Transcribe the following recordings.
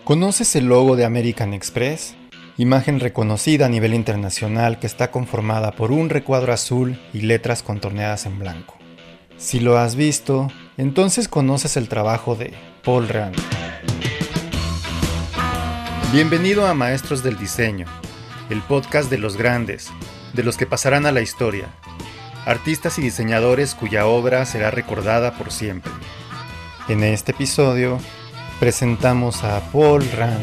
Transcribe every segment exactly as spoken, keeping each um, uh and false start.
¿Conoces el logo de American Express? Imagen reconocida a nivel internacional que está conformada por un recuadro azul y letras contorneadas en blanco. Si lo has visto, entonces conoces el trabajo de Paul Rand. Bienvenido a Maestros del Diseño, el podcast de los grandes, de los que pasarán a la historia, artistas y diseñadores cuya obra será recordada por siempre. En este episodio presentamos a Paul Rand.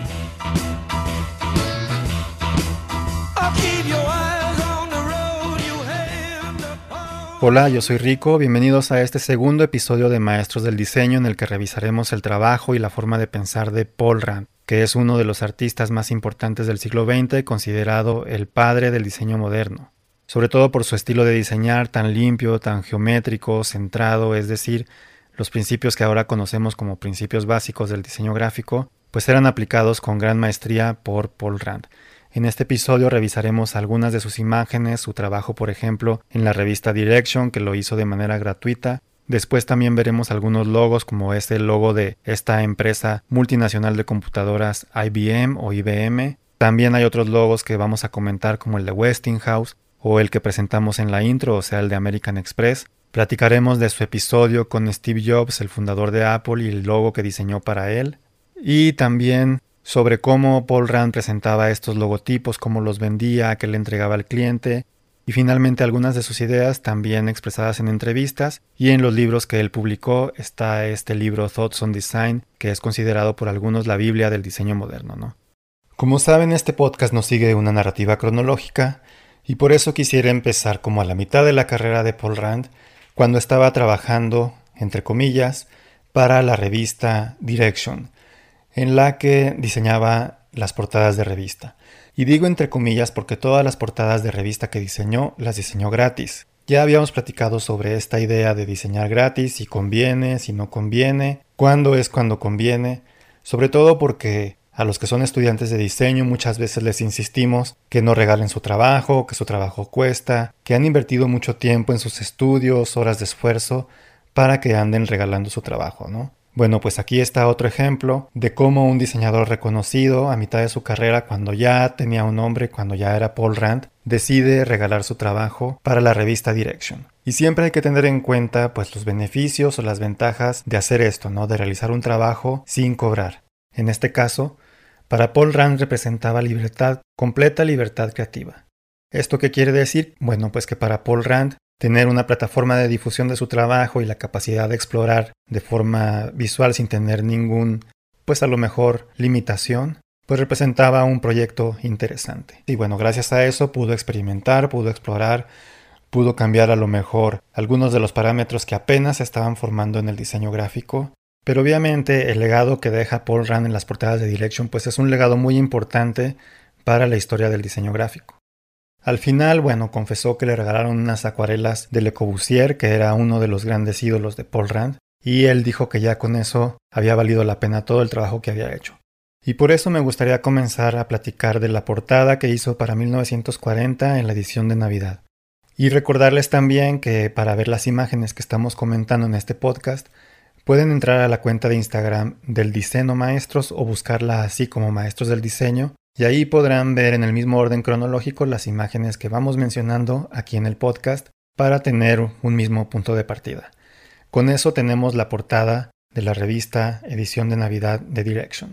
Hola, yo soy Rico, bienvenidos a este segundo episodio de Maestros del Diseño en el que revisaremos el trabajo y la forma de pensar de Paul Rand, que es uno de los artistas más importantes del siglo veinte, considerado el padre del diseño moderno, sobre todo por su estilo de diseñar tan limpio, tan geométrico, centrado, es decir, los principios que ahora conocemos como principios básicos del diseño gráfico, pues eran aplicados con gran maestría por Paul Rand. En este episodio revisaremos algunas de sus imágenes, su trabajo por ejemplo en la revista Direction, que lo hizo de manera gratuita. Después también veremos algunos logos como es el logo de esta empresa multinacional de computadoras I B M o I B M. También hay otros logos que vamos a comentar como el de Westinghouse o el que presentamos en la intro, o sea el de American Express. Platicaremos de su episodio con Steve Jobs, el fundador de Apple, y el logo que diseñó para él. Y también sobre cómo Paul Rand presentaba estos logotipos, cómo los vendía, qué le entregaba al cliente. Y finalmente algunas de sus ideas también expresadas en entrevistas y en los libros que él publicó. Está este libro Thoughts on Design, que es considerado por algunos la Biblia del diseño moderno, ¿no? Como saben, este podcast no sigue una narrativa cronológica y por eso quisiera empezar como a la mitad de la carrera de Paul Rand, cuando estaba trabajando, entre comillas, para la revista Direction, en la que diseñaba las portadas de revista. Y digo entre comillas porque todas las portadas de revista que diseñó, las diseñó gratis. Ya habíamos platicado sobre esta idea de diseñar gratis, si conviene, si no conviene, cuándo es cuando conviene, sobre todo porque a los que son estudiantes de diseño muchas veces les insistimos que no regalen su trabajo, que su trabajo cuesta, que han invertido mucho tiempo en sus estudios, horas de esfuerzo, para que anden regalando su trabajo, ¿no? Bueno, pues aquí está otro ejemplo de cómo un diseñador reconocido a mitad de su carrera, cuando ya tenía un nombre, cuando ya era Paul Rand, decide regalar su trabajo para la revista Direction. Y siempre hay que tener en cuenta pues los beneficios o las ventajas de hacer esto, ¿no? De realizar un trabajo sin cobrar. En este caso, para Paul Rand representaba libertad, completa libertad creativa. ¿Esto qué quiere decir? Bueno, pues que para Paul Rand tener una plataforma de difusión de su trabajo y la capacidad de explorar de forma visual sin tener ningún, pues a lo mejor, limitación, pues representaba un proyecto interesante. Y bueno, gracias a eso pudo experimentar, pudo explorar, pudo cambiar a lo mejor algunos de los parámetros que apenas se estaban formando en el diseño gráfico. Pero obviamente el legado que deja Paul Rand en las portadas de Direction pues es un legado muy importante para la historia del diseño gráfico. Al final, bueno, confesó que le regalaron unas acuarelas de Le Corbusier, que era uno de los grandes ídolos de Paul Rand, y él dijo que ya con eso había valido la pena todo el trabajo que había hecho. Y por eso me gustaría comenzar a platicar de la portada que hizo para mil novecientos cuarenta en la edición de Navidad. Y recordarles también que para ver las imágenes que estamos comentando en este podcast, pueden entrar a la cuenta de Instagram del Diseño Maestros o buscarla así como Maestros del Diseño y ahí podrán ver en el mismo orden cronológico las imágenes que vamos mencionando aquí en el podcast para tener un mismo punto de partida. Con eso tenemos la portada de la revista Edición de Navidad de Direction.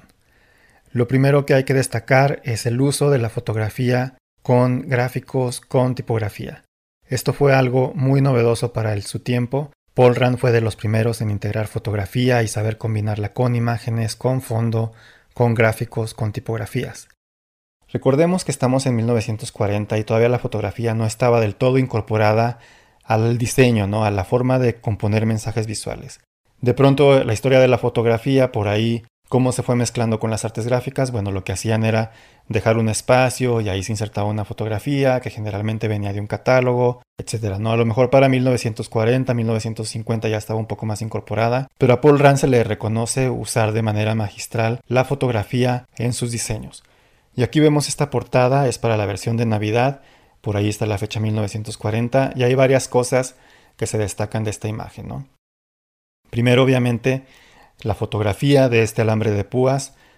Lo primero que hay que destacar es el uso de la fotografía con gráficos con tipografía. Esto fue algo muy novedoso para el, su tiempo. Paul Rand fue de los primeros en integrar fotografía y saber combinarla con imágenes, con fondo, con gráficos, con tipografías. Recordemos que estamos en mil novecientos cuarenta y todavía la fotografía no estaba del todo incorporada al diseño, ¿no? A la forma de componer mensajes visuales. De pronto la historia de la fotografía, por ahí, cómo se fue mezclando con las artes gráficas, bueno, lo que hacían era dejar un espacio y ahí se insertaba una fotografía que generalmente venía de un catálogo, etcétera, ¿no? A lo mejor para mil novecientos cuarenta, mil novecientos cincuenta ya estaba un poco más incorporada, pero a Paul Rand se le reconoce usar de manera magistral la fotografía en sus diseños. Y aquí vemos esta portada, es para la versión de Navidad, por ahí está la fecha mil novecientos cuarenta y hay varias cosas que se destacan de esta imagen, ¿no? Primero, obviamente, la fotografía de este alambre de púas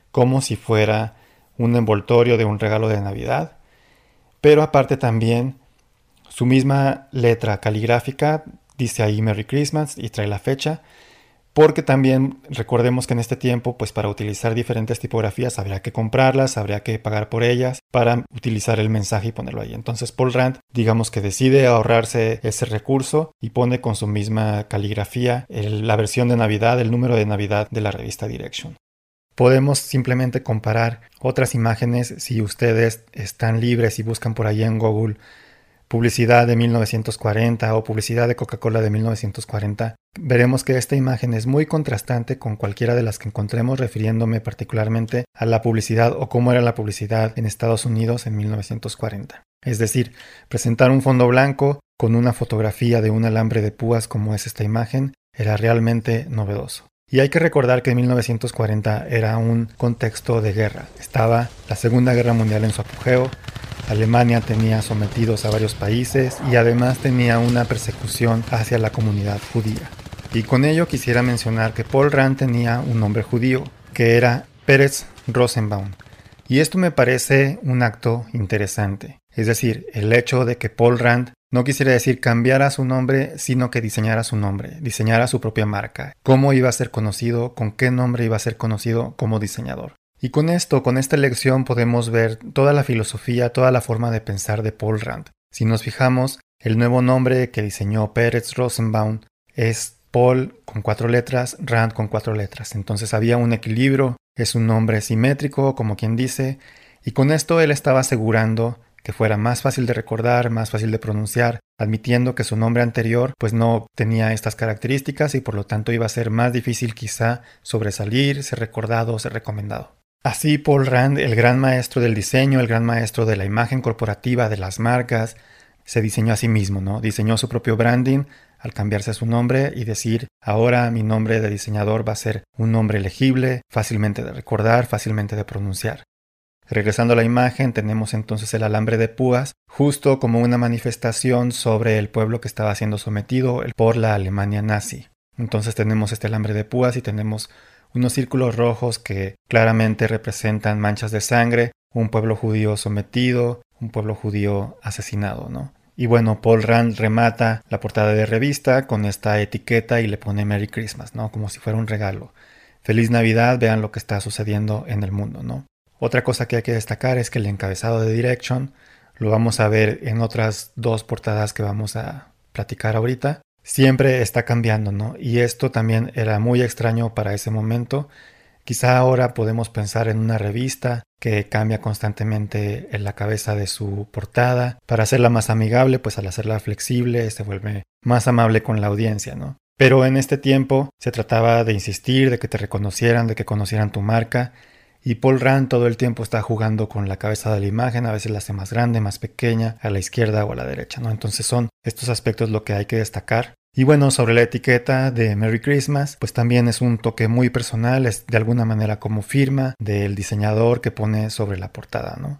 como si fuera un envoltorio de un regalo de Navidad. Pero aparte también su misma letra caligráfica dice ahí Merry Christmas y trae la fecha, porque también recordemos que en este tiempo, pues para utilizar diferentes tipografías habría que comprarlas, habría que pagar por ellas para utilizar el mensaje y ponerlo ahí. Entonces Paul Rand, digamos que decide ahorrarse ese recurso y pone con su misma caligrafía el, la versión de Navidad, el número de Navidad de la revista Direction. Podemos simplemente comparar otras imágenes si ustedes están libres y buscan por ahí en Google publicidad de mil novecientos cuarenta o publicidad de Coca-Cola de mil novecientos cuarenta, veremos que esta imagen es muy contrastante con cualquiera de las que encontremos, refiriéndome particularmente a la publicidad o cómo era la publicidad en Estados Unidos en mil novecientos cuarenta. Es decir, presentar un fondo blanco con una fotografía de un alambre de púas como es esta imagen era realmente novedoso. Y hay que recordar que en mil novecientos cuarenta era un contexto de guerra. Estaba la Segunda Guerra Mundial en su apogeo, Alemania tenía sometidos a varios países y además tenía una persecución hacia la comunidad judía. Y con ello quisiera mencionar que Paul Rand tenía un nombre judío, que era Peretz Rosenbaum. Y esto me parece un acto interesante. Es decir, el hecho de que Paul Rand no quisiera decir cambiara su nombre, sino que diseñara su nombre, diseñara su propia marca. Cómo iba a ser conocido, con qué nombre iba a ser conocido como diseñador. Y con esto, con esta elección podemos ver toda la filosofía, toda la forma de pensar de Paul Rand. Si nos fijamos, el nuevo nombre que diseñó Peretz Rosenbaum es Paul con cuatro letras, Rand con cuatro letras. Entonces había un equilibrio, es un nombre simétrico, como quien dice, y con esto él estaba asegurando que fuera más fácil de recordar, más fácil de pronunciar, admitiendo que su nombre anterior pues no tenía estas características y por lo tanto iba a ser más difícil quizá sobresalir, ser recordado, ser recomendado. Así Paul Rand, el gran maestro del diseño, el gran maestro de la imagen corporativa, de las marcas, se diseñó a sí mismo, ¿no? Diseñó su propio branding al cambiarse su nombre y decir, ahora mi nombre de diseñador va a ser un nombre legible, fácilmente de recordar, fácilmente de pronunciar. Regresando a la imagen, tenemos entonces el alambre de púas, justo como una manifestación sobre el pueblo que estaba siendo sometido por la Alemania nazi. Entonces tenemos este alambre de púas y tenemos unos círculos rojos que claramente representan manchas de sangre, un pueblo judío sometido, un pueblo judío asesinado, ¿no? Y bueno, Paul Rand remata la portada de revista con esta etiqueta y le pone Merry Christmas, ¿no? Como si fuera un regalo. Feliz Navidad, vean lo que está sucediendo en el mundo, ¿no? Otra cosa que hay que destacar es que el encabezado de Direction, lo vamos a ver en otras dos portadas que vamos a platicar ahorita, siempre está cambiando, ¿no? Y esto también era muy extraño para ese momento. Quizá ahora podemos pensar en una revista que cambia constantemente en la cabeza de su portada. Para hacerla más amigable, pues al hacerla flexible se vuelve más amable con la audiencia, ¿no? Pero en este tiempo se trataba de insistir, de que te reconocieran, de que conocieran tu marca. Y Paul Rand todo el tiempo está jugando con la cabeza de la imagen, a veces la hace más grande, más pequeña, a la izquierda o a la derecha, ¿no? Entonces son estos aspectos lo que hay que destacar. Y bueno, sobre la etiqueta de Merry Christmas, pues también es un toque muy personal, es de alguna manera como firma del diseñador que pone sobre la portada, ¿no?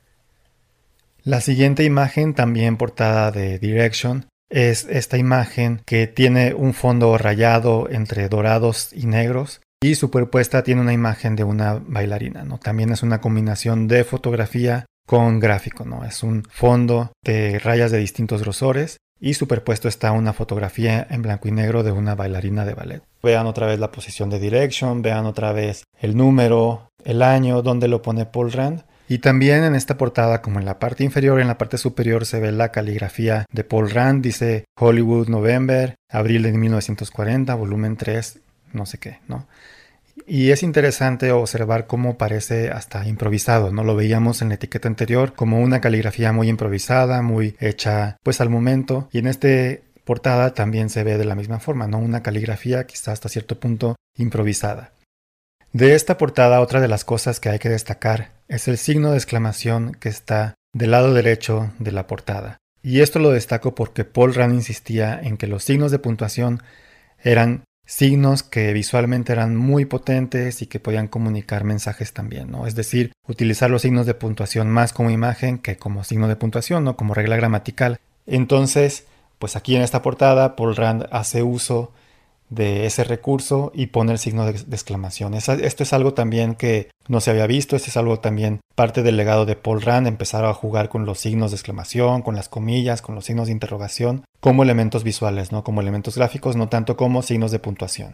La siguiente imagen, también portada de Direction, es esta imagen que tiene un fondo rayado entre dorados y negros. Y superpuesta tiene una imagen de una bailarina, ¿no? También es una combinación de fotografía con gráfico, ¿no? Es un fondo de rayas de distintos grosores y superpuesto está una fotografía en blanco y negro de una bailarina de ballet. Vean otra vez la posición de Direction, vean otra vez el número, el año, donde lo pone Paul Rand. Y también en esta portada, como en la parte inferior, en la parte superior se ve la caligrafía de Paul Rand, dice Hollywood November, abril de mil novecientos cuarenta, volumen tres, no sé qué, ¿no? Y es interesante observar cómo parece hasta improvisado, ¿no? Lo veíamos en la etiqueta anterior como una caligrafía muy improvisada, muy hecha pues al momento. Y en esta portada también se ve de la misma forma, ¿no? Una caligrafía quizás hasta cierto punto improvisada. De esta portada, otra de las cosas que hay que destacar es el signo de exclamación que está del lado derecho de la portada. Y esto lo destaco porque Paul Rand insistía en que los signos de puntuación eran signos que visualmente eran muy potentes y que podían comunicar mensajes también, ¿no? Es decir, utilizar los signos de puntuación más como imagen que como signo de puntuación, ¿no? Como regla gramatical. Entonces, pues aquí en esta portada, Paul Rand hace uso de ese recurso y pone el signo de, de exclamación. Esa, esto es algo también que no se había visto, esto es algo también parte del legado de Paul Rand, empezar a jugar con los signos de exclamación, con las comillas, con los signos de interrogación, como elementos visuales, ¿no? Como elementos gráficos, no tanto como signos de puntuación.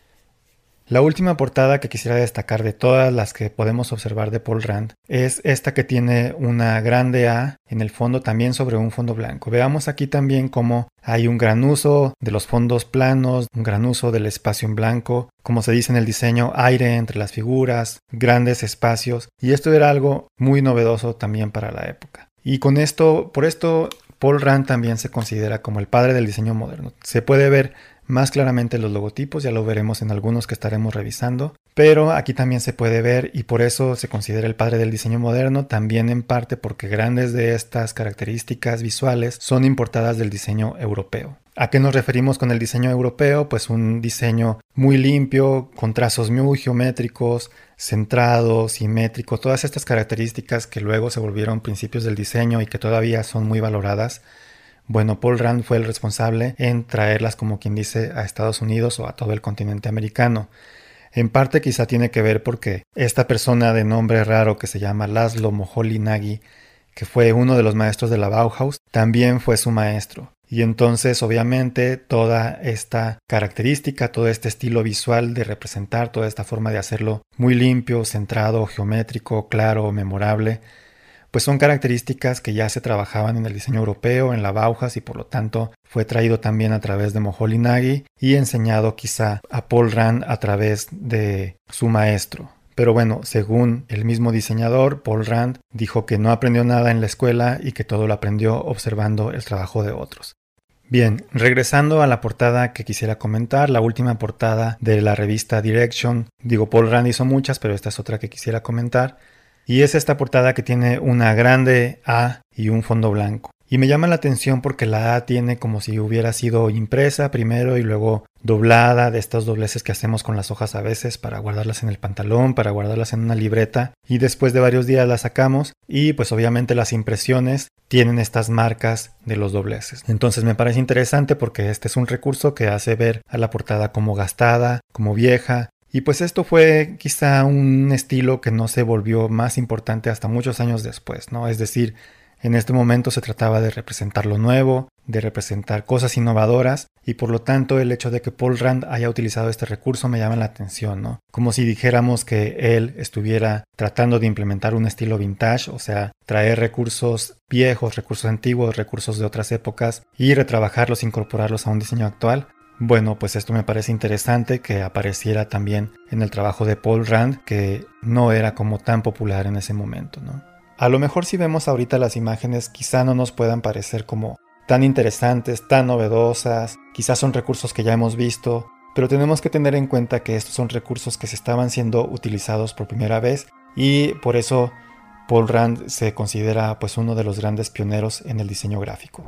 La última portada que quisiera destacar de todas las que podemos observar de Paul Rand es esta que tiene una grande A en el fondo, también sobre un fondo blanco. Veamos aquí también cómo hay un gran uso de los fondos planos, un gran uso del espacio en blanco, como se dice en el diseño, aire entre las figuras, grandes espacios, y esto era algo muy novedoso también para la época. Y con esto, por esto, Paul Rand también se considera como el padre del diseño moderno. Se puede ver más claramente los logotipos, ya lo veremos en algunos que estaremos revisando, pero aquí también se puede ver y por eso se considera el padre del diseño moderno, también en parte porque grandes de estas características visuales son importadas del diseño europeo. ¿A qué nos referimos con el diseño europeo? Pues un diseño muy limpio, con trazos muy geométricos, centrado, simétrico, todas estas características que luego se volvieron principios del diseño y que todavía son muy valoradas. Bueno, Paul Rand fue el responsable en traerlas, como quien dice, a Estados Unidos o a todo el continente americano. En parte quizá tiene que ver porque esta persona de nombre raro que se llama Laszlo Moholy-Nagy, que fue uno de los maestros de la Bauhaus, también fue su maestro. Y entonces, obviamente, toda esta característica, todo este estilo visual de representar, toda esta forma de hacerlo muy limpio, centrado, geométrico, claro, memorable, pues son características que ya se trabajaban en el diseño europeo, en la Bauhaus, y por lo tanto fue traído también a través de Moholy-Nagy y enseñado quizá a Paul Rand a través de su maestro. Pero bueno, según el mismo diseñador, Paul Rand dijo que no aprendió nada en la escuela y que todo lo aprendió observando el trabajo de otros. Bien, regresando a la portada que quisiera comentar, la última portada de la revista Direction, digo, Paul Rand hizo muchas, pero esta es otra que quisiera comentar, y es esta portada que tiene una grande A y un fondo blanco. Y me llama la atención porque la A tiene como si hubiera sido impresa primero y luego doblada, de estos dobleces que hacemos con las hojas a veces para guardarlas en el pantalón, para guardarlas en una libreta, y después de varios días las sacamos y pues obviamente las impresiones tienen estas marcas de los dobleces. Entonces me parece interesante porque este es un recurso que hace ver a la portada como gastada, como vieja. Y pues esto fue quizá un estilo que no se volvió más importante hasta muchos años después, ¿no? Es decir, en este momento se trataba de representar lo nuevo, de representar cosas innovadoras, y por lo tanto el hecho de que Paul Rand haya utilizado este recurso me llama la atención, ¿no? Como si dijéramos que él estuviera tratando de implementar un estilo vintage, o sea, traer recursos viejos, recursos antiguos, recursos de otras épocas y retrabajarlos, incorporarlos a un diseño actual. Bueno, pues esto me parece interesante que apareciera también en el trabajo de Paul Rand, que no era como tan popular en ese momento, ¿no? A lo mejor si vemos ahorita las imágenes quizá no nos puedan parecer como tan interesantes, tan novedosas, quizás son recursos que ya hemos visto, pero tenemos que tener en cuenta que estos son recursos que se estaban siendo utilizados por primera vez y por eso Paul Rand se considera pues uno de los grandes pioneros en el diseño gráfico.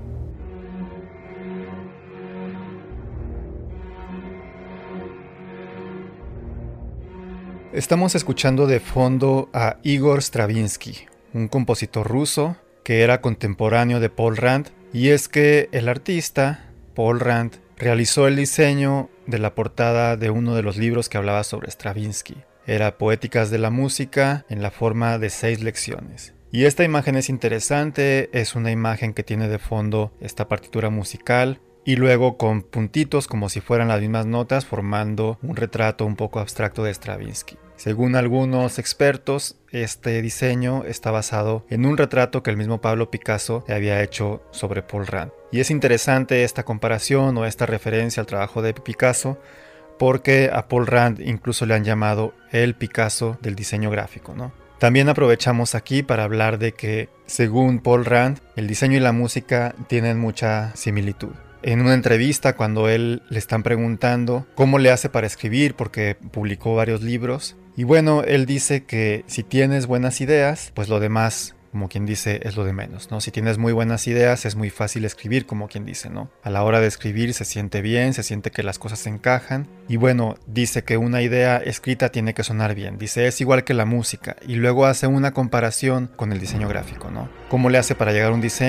Estamos escuchando de fondo a Igor Stravinsky, un compositor ruso que era contemporáneo de Paul Rand, y es que el artista, Paul Rand, realizó el diseño de la portada de uno de los libros que hablaba sobre Stravinsky. Era Poéticas de la Música en la forma de seis lecciones. Y esta imagen es interesante, es una imagen que tiene de fondo esta partitura musical, y luego con puntitos como si fueran las mismas notas formando un retrato un poco abstracto de Stravinsky. Según algunos expertos, este diseño está basado en un retrato que el mismo Pablo Picasso había hecho sobre Paul Rand. Y es interesante esta comparación o esta referencia al trabajo de Picasso porque a Paul Rand incluso le han llamado el Picasso del diseño gráfico, ¿no? También aprovechamos aquí para hablar de que, según Paul Rand, el diseño y la música tienen mucha similitud. En una entrevista, cuando él le están preguntando cómo le hace para escribir, porque publicó varios libros, y bueno, él dice que si tienes buenas ideas, pues lo demás, como quien dice, es lo de menos, ¿no? Si tienes muy buenas ideas, es muy fácil escribir, como quien dice, ¿no? A la hora de escribir se siente bien, se siente que las cosas se encajan, y bueno, dice que una idea escrita tiene que sonar bien, dice, es igual que la música, y luego hace una comparación con el diseño gráfico, ¿no? ¿Cómo le hace para llegar a un diseño?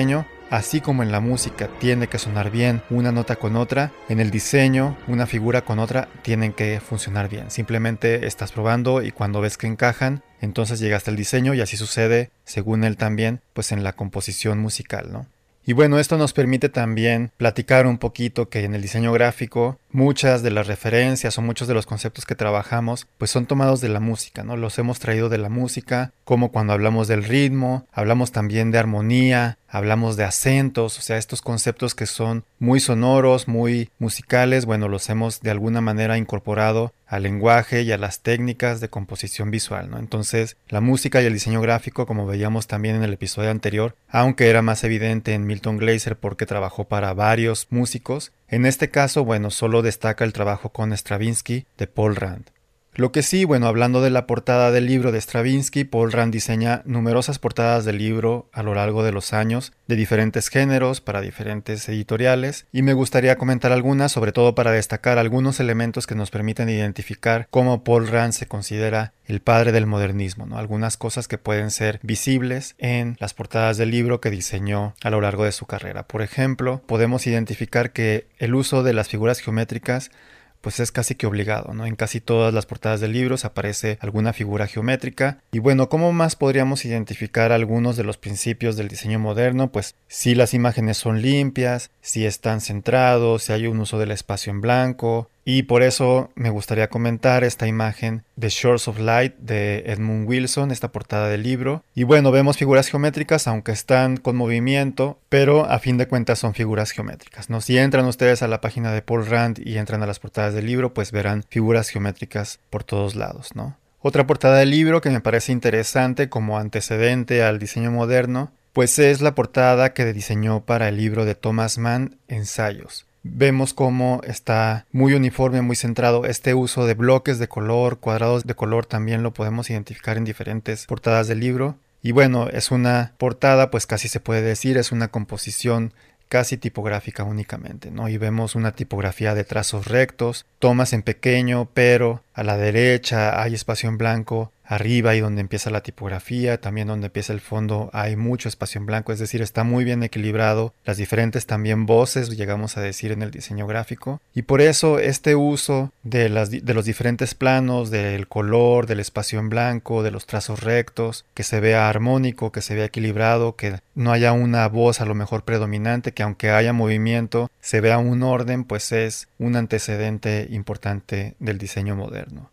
así como en la música tiene que sonar bien una nota con otra, en el diseño una figura con otra tienen que funcionar bien. Simplemente estás probando y cuando ves que encajan, entonces llegaste al diseño, y así sucede, según él también, pues en la composición musical, ¿no? Y bueno, esto nos permite también platicar un poquito que en el diseño gráfico muchas de las referencias o muchos de los conceptos que trabajamos pues son tomados de la música, ¿no? Los hemos traído de la música, como cuando hablamos del ritmo, hablamos también de armonía, hablamos de acentos, o sea, estos conceptos que son muy sonoros, muy musicales, bueno, los hemos de alguna manera incorporado al lenguaje y a las técnicas de composición visual, ¿no? Entonces, la música y el diseño gráfico, como veíamos también en el episodio anterior, aunque era más evidente en Milton Glaser porque trabajó para varios músicos, en este caso, bueno, solo destaca el trabajo con Stravinsky de Paul Rand. Lo que sí, bueno, hablando de la portada del libro de Stravinsky, Paul Rand diseña numerosas portadas del libro a lo largo de los años, de diferentes géneros, para diferentes editoriales, y me gustaría comentar algunas, sobre todo para destacar algunos elementos que nos permiten identificar cómo Paul Rand se considera el padre del modernismo, ¿no? Algunas cosas que pueden ser visibles en las portadas del libro que diseñó a lo largo de su carrera. Por ejemplo, podemos identificar que el uso de las figuras geométricas pues es casi que obligado, ¿no? En casi todas las portadas de libros aparece alguna figura geométrica. Y bueno, ¿cómo más podríamos identificar algunos de los principios del diseño moderno? Pues si las imágenes son limpias, si están centrados, si hay un uso del espacio en blanco. Y por eso me gustaría comentar esta imagen de Shores of Light de Edmund Wilson, esta portada del libro. Y bueno, vemos figuras geométricas, aunque están con movimiento, pero a fin de cuentas son figuras geométricas, ¿no? Si entran ustedes a la página de Paul Rand y entran a las portadas del libro, pues verán figuras geométricas por todos lados, ¿no? Otra portada del libro que me parece interesante como antecedente al diseño moderno, pues es la portada que diseñó para el libro de Thomas Mann, Ensayos. Vemos cómo está muy uniforme, muy centrado. Este uso de bloques de color, cuadrados de color, también lo podemos identificar en diferentes portadas del libro. Y bueno, es una portada, pues casi se puede decir, es una composición casi tipográfica únicamente, ¿no? Y vemos una tipografía de trazos rectos, tomas en pequeño, pero a la derecha hay espacio en blanco, arriba y donde empieza la tipografía, también donde empieza el fondo hay mucho espacio en blanco, es decir, está muy bien equilibrado, las diferentes también voces, llegamos a decir en el diseño gráfico, y por eso este uso de, las, de los diferentes planos, del color, del espacio en blanco, de los trazos rectos, que se vea armónico, que se vea equilibrado, que no haya una voz a lo mejor predominante, que aunque haya movimiento, se vea un orden, pues es un antecedente importante del diseño moderno.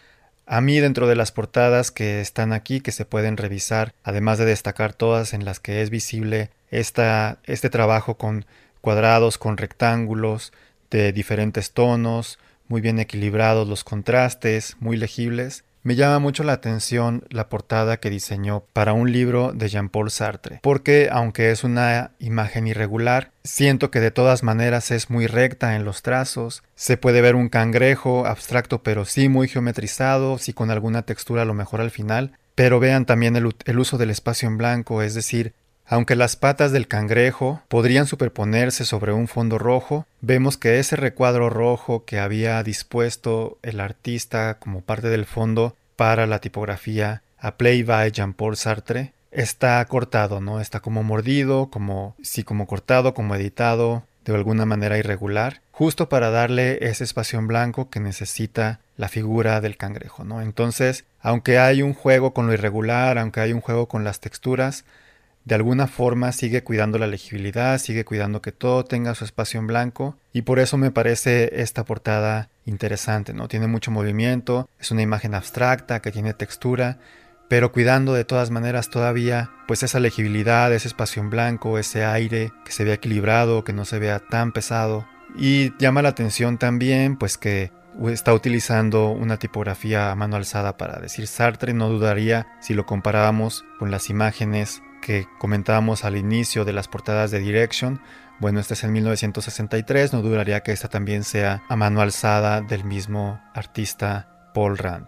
A mí, dentro de las portadas que están aquí, que se pueden revisar, además de destacar todas en las que es visible esta, este trabajo con cuadrados, con rectángulos de diferentes tonos, muy bien equilibrados los contrastes, muy legibles, me llama mucho la atención la portada que diseñó para un libro de Jean-Paul Sartre, porque aunque es una imagen irregular, siento que de todas maneras es muy recta en los trazos. Se puede ver un cangrejo abstracto, pero sí muy geometrizado, sí con alguna textura a lo mejor al final. Pero vean también el, el uso del espacio en blanco, es decir, aunque las patas del cangrejo podrían superponerse sobre un fondo rojo, vemos que ese recuadro rojo que había dispuesto el artista como parte del fondo para la tipografía A Play by Jean-Paul Sartre está cortado, ¿no? Está como mordido, como sí, como cortado, como editado, de alguna manera irregular, justo para darle ese espacio en blanco que necesita la figura del cangrejo, ¿no? Entonces, aunque hay un juego con lo irregular, aunque hay un juego con las texturas, de alguna forma sigue cuidando la legibilidad, sigue cuidando que todo tenga su espacio en blanco, y por eso me parece esta portada interesante, ¿no? Tiene mucho movimiento, es una imagen abstracta que tiene textura, pero cuidando de todas maneras todavía pues esa legibilidad, ese espacio en blanco, ese aire que se vea equilibrado, que no se vea tan pesado. Y llama la atención también pues que está utilizando una tipografía a mano alzada para decir Sartre. No dudaría si lo comparábamos con las imágenes que comentábamos al inicio de las portadas de Direction. Bueno, este es en mil novecientos sesenta y tres, no dudaría que esta también sea a mano alzada del mismo artista Paul Rand.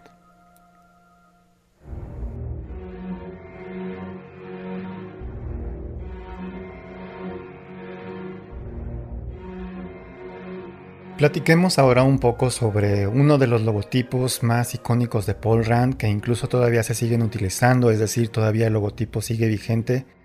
Platiquemos ahora un poco sobre uno de los logotipos más icónicos de Paul Rand, que incluso todavía se siguen utilizando, es decir, todavía el logotipo sigue vigente,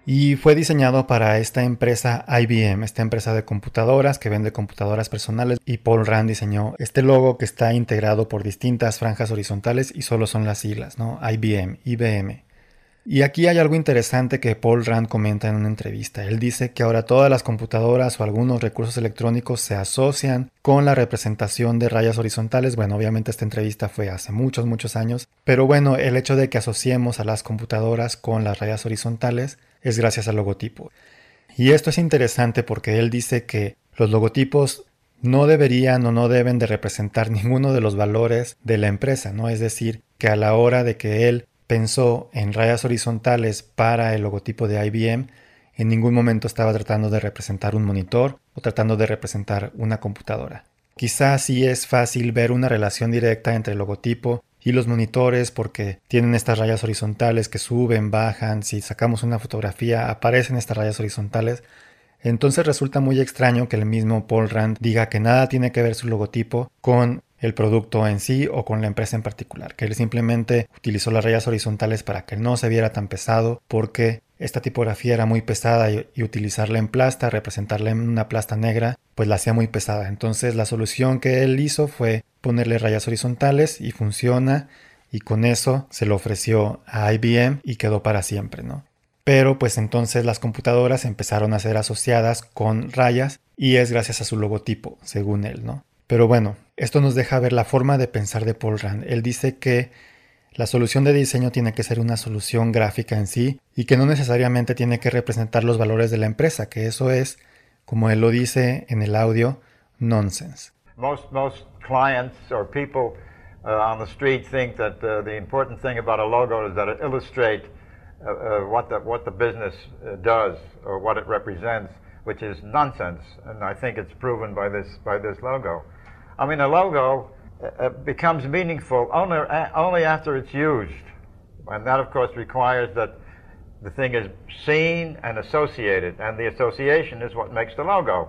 Y fue diseñado para esta empresa I B M, esta empresa de computadoras que vende computadoras personales, y Paul Rand diseñó este logo que está integrado por distintas franjas horizontales y solo son las siglas, ¿no? I B M, I B M. Y aquí hay algo interesante que Paul Rand comenta en una entrevista. Él dice que ahora todas las computadoras o algunos recursos electrónicos se asocian con la representación de rayas horizontales. Bueno, obviamente esta entrevista fue hace muchos, muchos años, pero bueno, el hecho de que asociemos a las computadoras con las rayas horizontales es gracias al logotipo. Y esto es interesante porque él dice que los logotipos no deberían o no deben de representar ninguno de los valores de la empresa, ¿no? Es decir, que a la hora de que él pensó en rayas horizontales para el logotipo de I B M, en ningún momento estaba tratando de representar un monitor o tratando de representar una computadora. Quizás sí es fácil ver una relación directa entre el logotipo y los monitores porque tienen estas rayas horizontales que suben, bajan. Si sacamos una fotografía aparecen estas rayas horizontales. Entonces resulta muy extraño que el mismo Paul Rand diga que nada tiene que ver su logotipo con el producto en sí o con la empresa en particular, que él simplemente utilizó las rayas horizontales para que no se viera tan pesado porque esta tipografía era muy pesada y, y utilizarla en plasta, representarla en una plasta negra, pues la hacía muy pesada. Entonces la solución que él hizo fue ponerle rayas horizontales y funciona, y con eso se lo ofreció a I B M y quedó para siempre, ¿no? Pero pues entonces las computadoras empezaron a ser asociadas con rayas y es gracias a su logotipo, según él, ¿no? Pero bueno, esto nos deja ver la forma de pensar de Paul Rand. Él dice que la solución de diseño tiene que ser una solución gráfica en sí y que no necesariamente tiene que representar los valores de la empresa, que eso es, como él lo dice en el audio, nonsense. Most, most clients or people uh, on the street think that uh, the important thing about a logo is that it illustrates uh, uh, what, the, what the business uh, does or what it represents, which is nonsense, and I think it's proven by this, by this logo. I mean, a logo uh, becomes meaningful only, uh, only after it's used, and that, of course, requires that the thing is seen and associated, and the association is what makes the logo.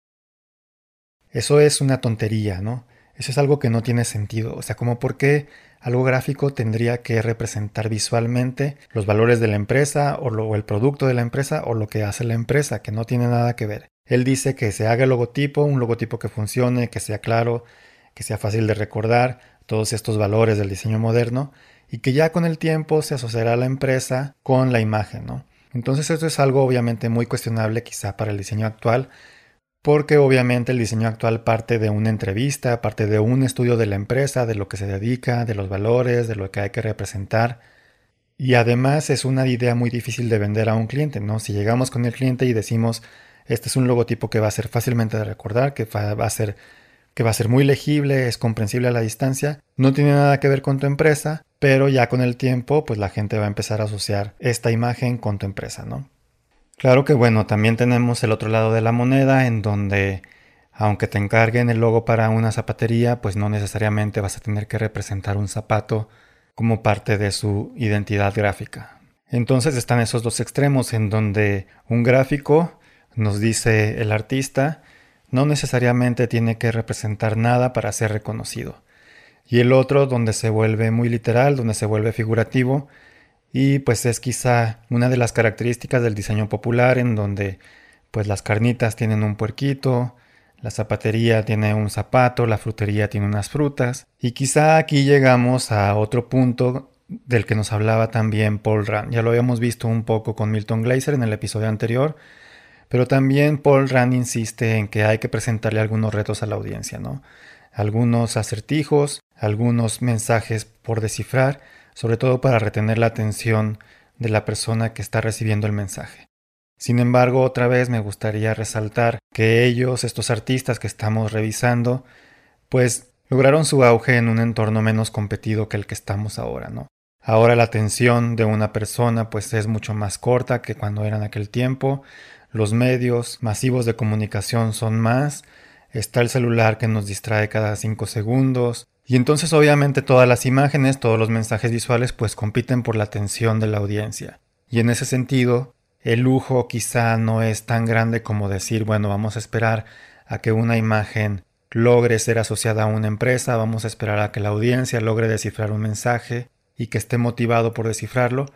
Eso es una tontería, ¿no? Eso es algo que no tiene sentido. O sea, como por qué algo gráfico tendría que representar visualmente los valores de la empresa o, lo, o el producto de la empresa o lo que hace la empresa, que no tiene nada que ver. Él dice que se haga el logotipo, un logotipo que funcione, que sea claro, que sea fácil de recordar, todos estos valores del diseño moderno, y que ya con el tiempo se asociará la empresa con la imagen, ¿no? Entonces esto es algo obviamente muy cuestionable quizá para el diseño actual, porque obviamente el diseño actual parte de una entrevista, parte de un estudio de la empresa, de lo que se dedica, de los valores, de lo que hay que representar. Y además es una idea muy difícil de vender a un cliente, ¿no? Si llegamos con el cliente y decimos, este es un logotipo que va a ser fácilmente de recordar, que va a ser, que va a ser muy legible, es comprensible a la distancia, no tiene nada que ver con tu empresa, pero ya con el tiempo, pues la gente va a empezar a asociar esta imagen con tu empresa, ¿no? Claro que bueno, también tenemos el otro lado de la moneda en donde aunque te encarguen el logo para una zapatería, pues no necesariamente vas a tener que representar un zapato como parte de su identidad gráfica. Entonces están esos dos extremos en donde un gráfico, nos dice el artista, no necesariamente tiene que representar nada para ser reconocido. Y el otro donde se vuelve muy literal, donde se vuelve figurativo, y pues es quizá una de las características del diseño popular en donde pues las carnitas tienen un puerquito, la zapatería tiene un zapato, la frutería tiene unas frutas. Y quizá aquí llegamos a otro punto del que nos hablaba también Paul Rand. Ya lo habíamos visto un poco con Milton Glaser en el episodio anterior, pero también Paul Rand insiste en que hay que presentarle algunos retos a la audiencia, ¿no? Algunos acertijos, algunos mensajes por descifrar, sobre todo para retener la atención de la persona que está recibiendo el mensaje. Sin embargo, otra vez me gustaría resaltar que ellos, estos artistas que estamos revisando, pues lograron su auge en un entorno menos competido que el que estamos ahora, ¿no? Ahora la atención de una persona pues es mucho más corta que cuando era en aquel tiempo, los medios masivos de comunicación son más, está el celular que nos distrae cada cinco segundos, y entonces obviamente todas las imágenes, todos los mensajes visuales pues compiten por la atención de la audiencia. Y en ese sentido, el lujo quizá no es tan grande como decir, bueno, vamos a esperar a que una imagen logre ser asociada a una empresa, vamos a esperar a que la audiencia logre descifrar un mensaje y que esté motivado por descifrarlo,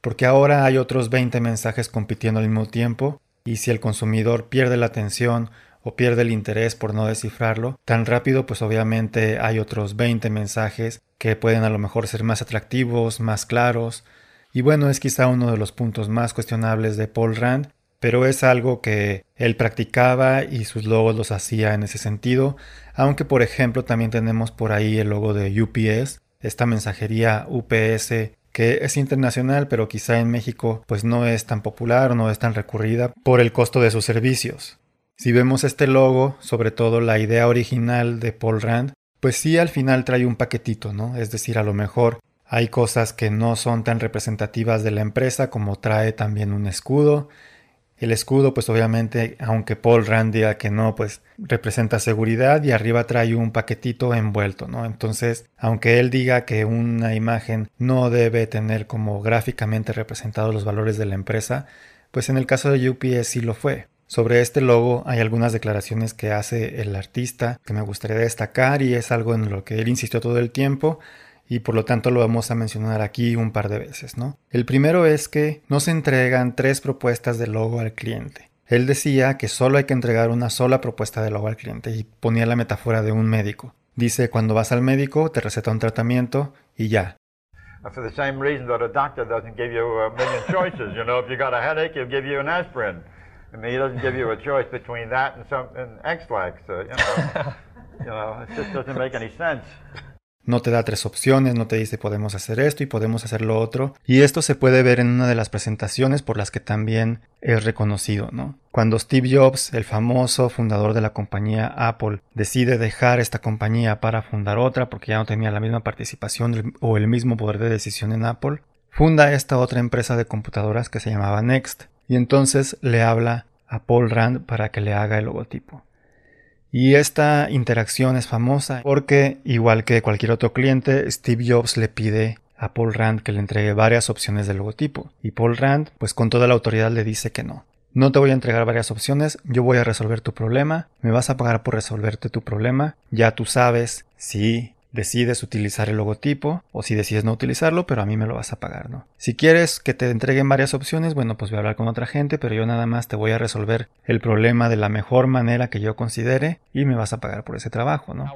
porque ahora hay otros veinte mensajes compitiendo al mismo tiempo, y si el consumidor pierde la atención o pierde el interés por no descifrarlo tan rápido, pues obviamente hay otros veinte mensajes que pueden a lo mejor ser más atractivos, más claros, y bueno, es quizá uno de los puntos más cuestionables de Paul Rand, pero es algo que él practicaba y sus logos los hacía en ese sentido, aunque por ejemplo también tenemos por ahí el logo de U P S, esta mensajería U P S que es internacional, pero quizá en México pues no es tan popular o no es tan recurrida por el costo de sus servicios. Si vemos este logo, sobre todo la idea original de Paul Rand, pues sí al final trae un paquetito, ¿no? Es decir, a lo mejor hay cosas que no son tan representativas de la empresa, como trae también un escudo. El escudo, pues obviamente, aunque Paul Rand diga que no, pues representa seguridad y arriba trae un paquetito envuelto, ¿no? Entonces, aunque él diga que una imagen no debe tener como gráficamente representados los valores de la empresa, pues en el caso de U P S sí lo fue. Sobre este logo hay algunas declaraciones que hace el artista que me gustaría destacar y es algo en lo que él insistió todo el tiempo y por lo tanto lo vamos a mencionar aquí un par de veces, ¿no? El primero es que no se entregan tres propuestas de logo al cliente. Él decía que solo hay que entregar una sola propuesta de logo al cliente y ponía la metáfora de un médico. Dice, cuando vas al médico te receta un tratamiento y ya. For the same reason that a doctor doesn't give you a million choices, you know, if you got a headache, he'll give you an aspirin. I mean, he doesn't give you a choice between that and some and X-Lax, uh, you know. You know, it just doesn't make any sense. No te da tres opciones, no te dice podemos hacer esto y podemos hacer lo otro. Y esto se puede ver en una de las presentaciones por las que también es reconocido, ¿no? Cuando Steve Jobs, el famoso fundador de la compañía Apple, decide dejar esta compañía para fundar otra porque ya no tenía la misma participación o el mismo poder de decisión en Apple, funda esta otra empresa de computadoras que se llamaba Next. Y entonces le habla a Paul Rand para que le haga el logotipo. Y esta interacción es famosa porque, igual que cualquier otro cliente, Steve Jobs le pide a Paul Rand que le entregue varias opciones de logotipo. Y Paul Rand, pues con toda la autoridad le dice que no. No te voy a entregar varias opciones, yo voy a resolver tu problema, me vas a pagar por resolverte tu problema, ya tú sabes si decides utilizar el logotipo o si decides no utilizarlo, pero a mí me lo vas a pagar, ¿no? Si quieres que te entreguen varias opciones, bueno, pues voy a hablar con otra gente, pero yo nada más te voy a resolver el problema de la mejor manera que yo considere y me vas a pagar por ese trabajo, ¿no?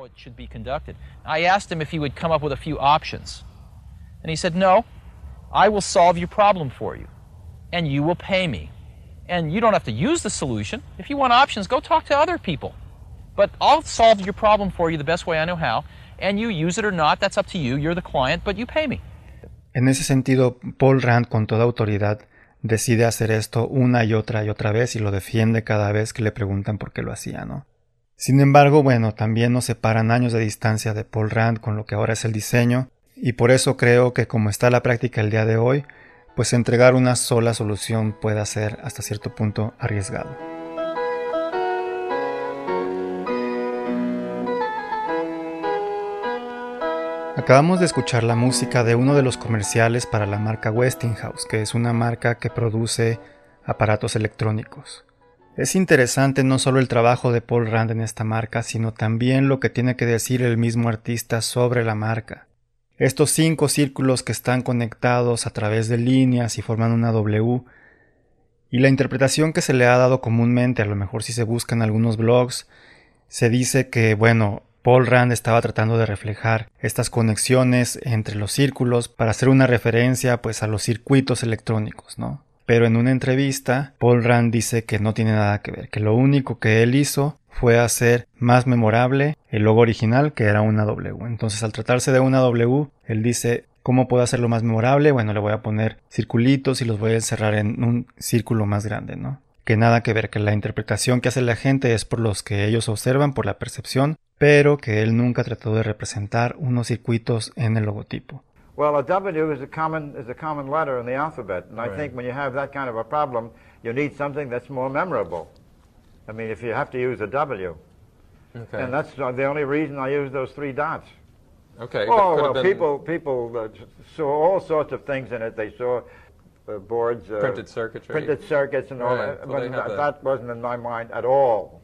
I asked him if he would come up with a few options. And he said, "No, I will solve your problem for you and you will pay me. And you don't have to use the solution. If you want options, go talk to other people. But I'll solve your problem for you the best way I know how. And you use it or not, that's up to you. You're the client, but you pay me." En ese sentido, Paul Rand con toda autoridad decide hacer esto una y otra y otra vez y lo defiende cada vez que le preguntan por qué lo hacía, ¿no? Sin embargo, bueno, también nos separan años de distancia de Paul Rand con lo que ahora es el diseño y por eso creo que como está la práctica el día de hoy, pues entregar una sola solución puede ser hasta cierto punto arriesgado. Acabamos de escuchar la música de uno de los comerciales para la marca Westinghouse, que es una marca que produce aparatos electrónicos. Es interesante no solo el trabajo de Paul Rand en esta marca, sino también lo que tiene que decir el mismo artista sobre la marca. Estos cinco círculos que están conectados a través de líneas y forman una W, y la interpretación que se le ha dado comúnmente, a lo mejor si se buscan algunos blogs, se dice que, bueno, Paul Rand estaba tratando de reflejar estas conexiones entre los círculos para hacer una referencia pues a los circuitos electrónicos, ¿no? Pero en una entrevista, Paul Rand dice que no tiene nada que ver, que lo único que él hizo fue hacer más memorable el logo original, que era una W. Entonces, al tratarse de una W, él dice, ¿cómo puedo hacerlo más memorable? Bueno, le voy a poner circulitos y los voy a encerrar en un círculo más grande, ¿no? Que nada que ver, que la interpretación que hace la gente es por los que ellos observan, por la percepción, pero que él nunca trató de representar unos circuitos en el logotipo. Well, a W is a common is a common letter in the alphabet, and I Right. think when you have that kind of a problem, you need something that's more memorable. I mean, if you have to use a W, Okay. and that's uh, the only reason I use those three dots. Okay. Oh but well, could have been people people uh, saw all sorts of things in it. They saw uh, boards, uh, printed circuitry. printed circuits, and all Right, that. well, But they have that, that. that wasn't in my mind at all.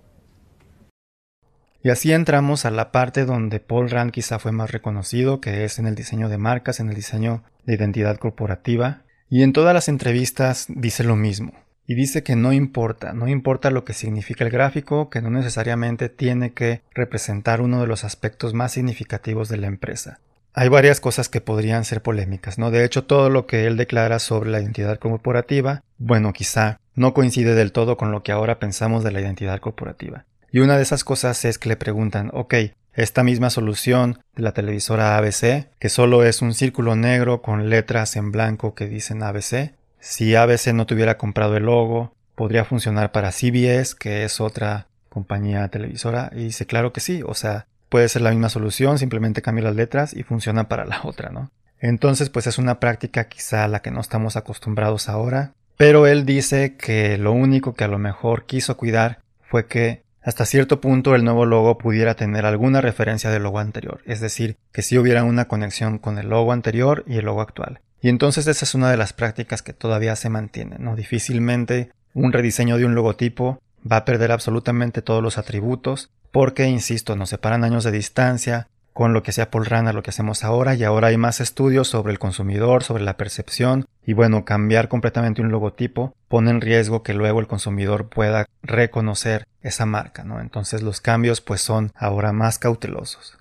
Y así entramos a la parte donde Paul Rand quizá fue más reconocido, que es en el diseño de marcas, en el diseño de identidad corporativa. Y en todas las entrevistas dice lo mismo. Y dice que no importa, no importa lo que significa el gráfico, que no necesariamente tiene que representar uno de los aspectos más significativos de la empresa. Hay varias cosas que podrían ser polémicas, ¿no? De hecho, todo lo que él declara sobre la identidad corporativa, bueno, quizá no coincide del todo con lo que ahora pensamos de la identidad corporativa. Y una de esas cosas es que le preguntan, ok, esta misma solución de la televisora A B C, que solo es un círculo negro con letras en blanco que dicen A B C, si A B C no tuviera comprado el logo, ¿podría funcionar para C B S, que es otra compañía televisora? Y dice, claro que sí, o sea, puede ser la misma solución, simplemente cambia las letras y funciona para la otra, ¿no? Entonces, pues es una práctica quizá a la que no estamos acostumbrados ahora, pero él dice que lo único que a lo mejor quiso cuidar fue que hasta cierto punto el nuevo logo pudiera tener alguna referencia del logo anterior, es decir, que sí hubiera una conexión con el logo anterior y el logo actual. Y entonces esa es una de las prácticas que todavía se mantiene, ¿no? Difícilmente un rediseño de un logotipo va a perder absolutamente todos los atributos, porque, insisto, nos separan años de distancia con lo que hacía Paul Rand a lo que hacemos ahora, y ahora hay más estudios sobre el consumidor, sobre la percepción, y bueno, cambiar completamente un logotipo pone en riesgo que luego el consumidor pueda reconocer esa marca, ¿no? Entonces los cambios pues son ahora más cautelosos.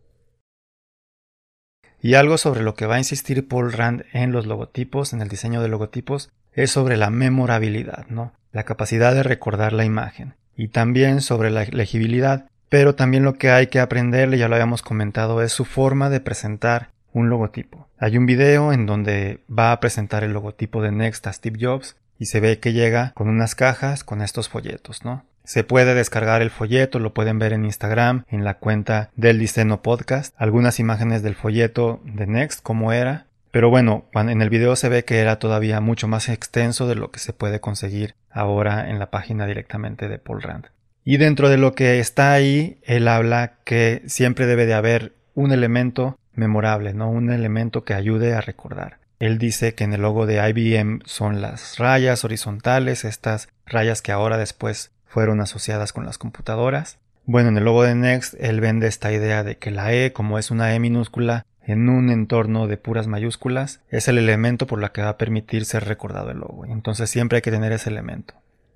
Y algo sobre lo que va a insistir Paul Rand en los logotipos, en el diseño de logotipos, es sobre la memorabilidad, ¿no? La capacidad de recordar la imagen. Y también sobre la legibilidad, pero también lo que hay que aprenderle, ya lo habíamos comentado, es su forma de presentar un logotipo. Hay un video en donde va a presentar el logotipo de Next a Steve Jobs y se ve que llega con unas cajas con estos folletos, ¿no? Se puede descargar el folleto, lo pueden ver en Instagram, en la cuenta del Diceno Podcast, algunas imágenes del folleto de Next, cómo era. Pero bueno, en el video se ve que era todavía mucho más extenso de lo que se puede conseguir ahora en la página directamente de Paul Rand. Y dentro de lo que está ahí, él habla que siempre debe de haber un elemento memorable, ¿no? Un elemento que ayude a recordar. Él dice que en el logo de I B M son las rayas horizontales, estas rayas que ahora después fueron asociadas con las computadoras. Bueno, en el logo de Next, él vende esta idea de que la E, como es una E minúscula, en un entorno de puras mayúsculas, es el elemento por la que va a permitir ser recordado el logo. Entonces siempre hay que tener ese elemento.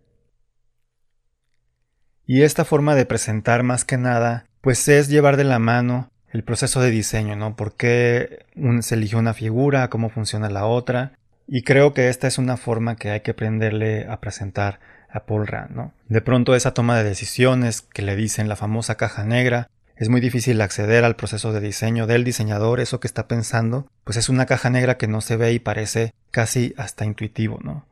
Y esta forma de presentar más que nada, pues es llevar de la mano el proceso de diseño, ¿no? ¿Por qué un, se eligió una figura? ¿Cómo funciona la otra? Y creo que esta es una forma que hay que aprenderle a presentar a Paul Rand, ¿no? De pronto esa toma de decisiones que le dicen la famosa caja negra, es muy difícil acceder al proceso de diseño del diseñador, eso que está pensando, pues es una caja negra que no se ve y parece casi hasta intuitivo, ¿no?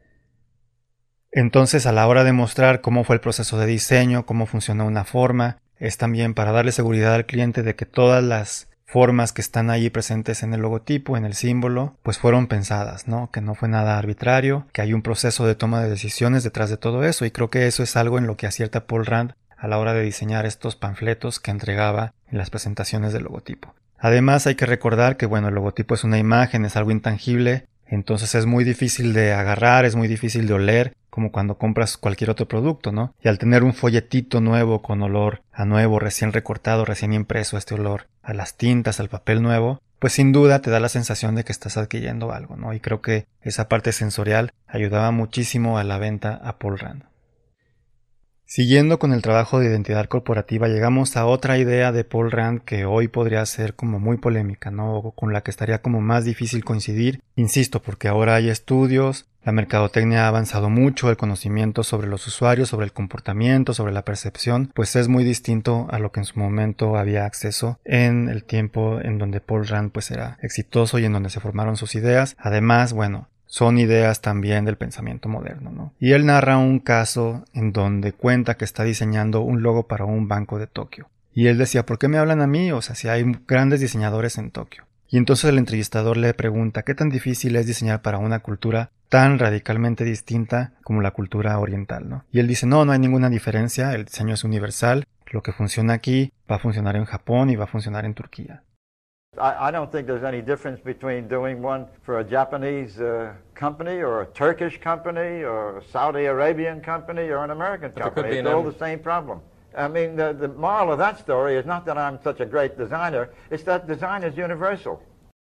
Entonces, a la hora de mostrar cómo fue el proceso de diseño, cómo funciona una forma, es también para darle seguridad al cliente de que todas las formas que están ahí presentes en el logotipo, en el símbolo, pues fueron pensadas, ¿no? Que no fue nada arbitrario, que hay un proceso de toma de decisiones detrás de todo eso, y creo que eso es algo en lo que acierta Paul Rand a la hora de diseñar estos panfletos que entregaba en las presentaciones del logotipo. Además, hay que recordar que, bueno, el logotipo es una imagen, es algo intangible, entonces es muy difícil de agarrar, es muy difícil de oler, como cuando compras cualquier otro producto, ¿no? Y al tener un folletito nuevo con olor a nuevo, recién recortado, recién impreso, este olor a las tintas, al papel nuevo, pues sin duda te da la sensación de que estás adquiriendo algo, ¿no? Y creo que esa parte sensorial ayudaba muchísimo a la venta a Paul Rand. Siguiendo con el trabajo de identidad corporativa, llegamos a otra idea de Paul Rand que hoy podría ser como muy polémica, ¿no? O con la que estaría como más difícil coincidir. Insisto, porque ahora hay estudios, la mercadotecnia ha avanzado mucho, el conocimiento sobre los usuarios, sobre el comportamiento, sobre la percepción, pues es muy distinto a lo que en su momento había acceso en el tiempo en donde Paul Rand pues era exitoso y en donde se formaron sus ideas. Además, bueno, son ideas también del pensamiento moderno, ¿no? Y él narra un caso en donde cuenta que está diseñando un logo para un banco de Tokio. Y él decía, ¿por qué me hablan a mí? O sea, si hay grandes diseñadores en Tokio. Y entonces el entrevistador le pregunta, ¿qué tan difícil es diseñar para una cultura tan radicalmente distinta como la cultura oriental, ¿no? Y él dice, no, no hay ninguna diferencia, el diseño es universal, lo que funciona aquí va a funcionar en Japón y va a funcionar en Turquía. I, I don't think there's any difference between doing one for a Japanese uh, company or a Turkish company or a Saudi Arabian company or an American company. It's all the same problem. I mean, the, the moral of that story is not that I'm such a great designer, it's that design is universal.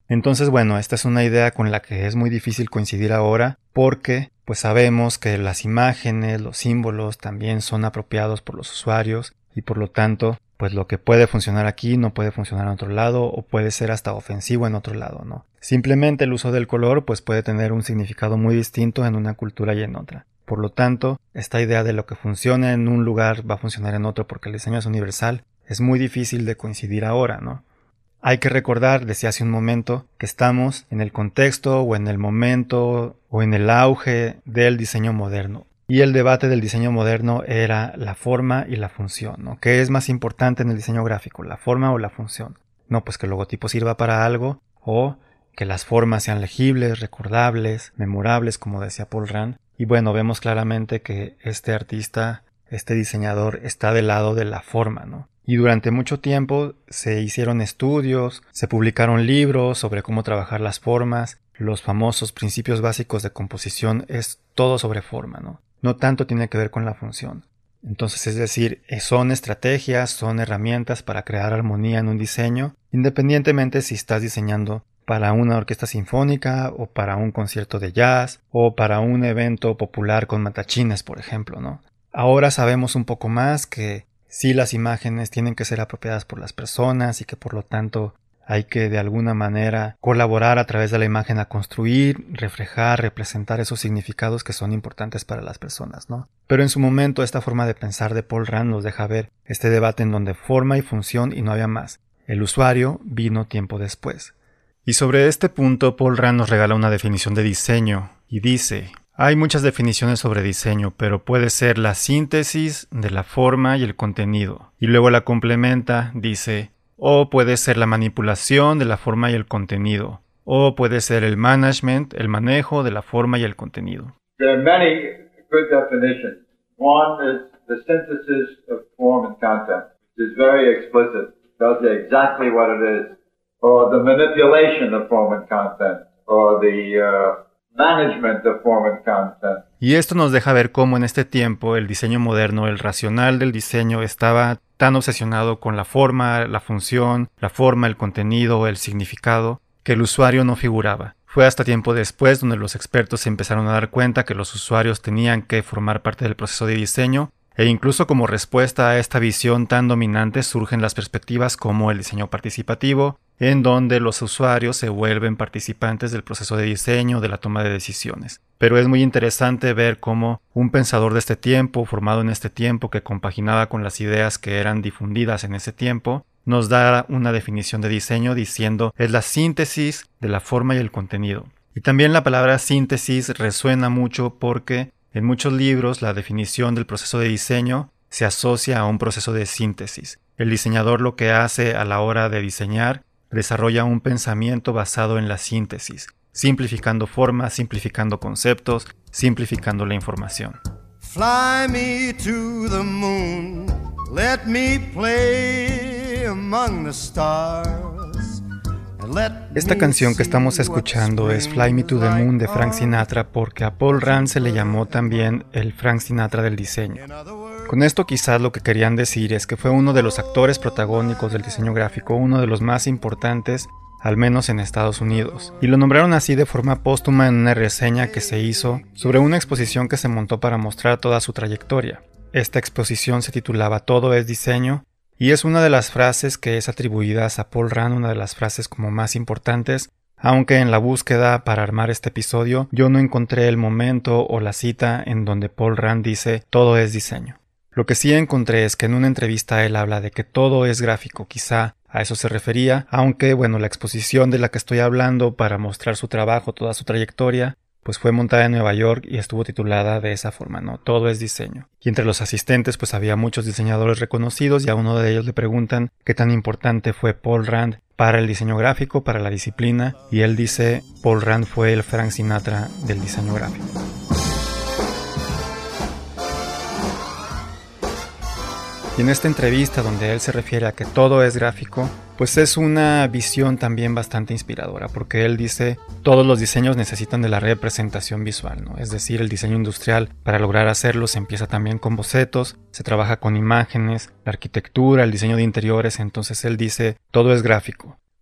Entonces, bueno, esta es una idea con la que es muy difícil coincidir ahora porque pues sabemos que las imágenes, los símbolos también son apropiados por los usuarios y por lo tanto, pues lo que puede funcionar aquí no puede funcionar en otro lado o puede ser hasta ofensivo en otro lado, ¿no? Simplemente el uso del color pues puede tener un significado muy distinto en una cultura y en otra. Por lo tanto, esta idea de lo que funciona en un lugar va a funcionar en otro porque el diseño es universal es muy difícil de coincidir ahora, ¿no? Hay que recordar, decía hace un momento, que estamos en el contexto o en el momento o en el auge del diseño moderno. Y el debate del diseño moderno era la forma y la función, ¿no? ¿Qué es más importante en el diseño gráfico, la forma o la función? No, pues que el logotipo sirva para algo o que las formas sean legibles, recordables, memorables, como decía Paul Rand. Y bueno, vemos claramente que este artista, este diseñador, está del lado de la forma, ¿no? Y durante mucho tiempo se hicieron estudios, se publicaron libros sobre cómo trabajar las formas, los famosos principios básicos de composición es todo sobre forma, ¿no? No tanto tiene que ver con la función. Entonces, es decir, son estrategias, son herramientas para crear armonía en un diseño, independientemente si estás diseñando para una orquesta sinfónica o para un concierto de jazz o para un evento popular con matachines, por ejemplo, ¿no? Ahora sabemos un poco más que sí, las imágenes tienen que ser apropiadas por las personas y que por lo tanto hay que de alguna manera colaborar a través de la imagen a construir, reflejar, representar esos significados que son importantes para las personas, ¿no? Pero en su momento esta forma de pensar de Paul Rand nos deja ver este debate en donde forma y función y no había más. El usuario vino tiempo después. Y sobre este punto Paul Rand nos regala una definición de diseño y dice: hay muchas definiciones sobre diseño, pero puede ser la síntesis de la forma y el contenido. Y luego la complementa, dice, o puede ser la manipulación de la forma y el contenido. O puede ser el management, el manejo de la forma y el contenido. There are many good definitions. One is the synthesis of form and content, which is very explicit. It tells you exactly what it is. Or the manipulation of form and content. Or the... Uh, management of form and content. Y esto nos deja ver cómo en este tiempo el diseño moderno, el racional del diseño, estaba tan obsesionado con la forma, la función, la forma, el contenido, el significado, que el usuario no figuraba. Fue hasta tiempo después donde los expertos se empezaron a dar cuenta que los usuarios tenían que formar parte del proceso de diseño, e incluso como respuesta a esta visión tan dominante surgen las perspectivas como el diseño participativo, en donde los usuarios se vuelven participantes del proceso de diseño, de la toma de decisiones. Pero es muy interesante ver cómo un pensador de este tiempo, formado en este tiempo, que compaginaba con las ideas que eran difundidas en ese tiempo, nos da una definición de diseño diciendo es la síntesis de la forma y el contenido. Y también la palabra síntesis resuena mucho porque en muchos libros la definición del proceso de diseño se asocia a un proceso de síntesis. El diseñador lo que hace a la hora de diseñar desarrolla un pensamiento basado en la síntesis, simplificando formas, simplificando conceptos, simplificando la información. Fly me to the moon, let me play among the stars. Esta canción que estamos escuchando es Fly Me to the Moon de Frank Sinatra porque a Paul Rand se le llamó también el Frank Sinatra del diseño. Con esto quizás lo que querían decir es que fue uno de los actores protagónicos del diseño gráfico, uno de los más importantes, al menos en Estados Unidos. Y lo nombraron así de forma póstuma en una reseña que se hizo sobre una exposición que se montó para mostrar toda su trayectoria. Esta exposición se titulaba Todo es diseño, y es una de las frases que es atribuida a Paul Rand, una de las frases como más importantes, aunque en la búsqueda para armar este episodio yo no encontré el momento o la cita en donde Paul Rand dice todo es diseño. Lo que sí encontré es que en una entrevista él habla de que todo es gráfico, quizá a eso se refería, aunque bueno, la exposición de la que estoy hablando para mostrar su trabajo, toda su trayectoria, pues fue montada en Nueva York y estuvo titulada de esa forma, ¿no? Todo es diseño. Y entre los asistentes pues había muchos diseñadores reconocidos y a uno de ellos le preguntan qué tan importante fue Paul Rand para el diseño gráfico, para la disciplina, y él dice, Paul Rand fue el Frank Sinatra del diseño gráfico. Y en esta entrevista donde él se refiere a que todo es gráfico, pues es una visión también bastante inspiradora, porque él dice todos los diseños necesitan de la representación visual, ¿no? Es decir, el diseño industrial, para lograr hacerlo se empieza también con bocetos, se trabaja con imágenes, la arquitectura, el diseño de interiores, entonces él dice todo es gráfico.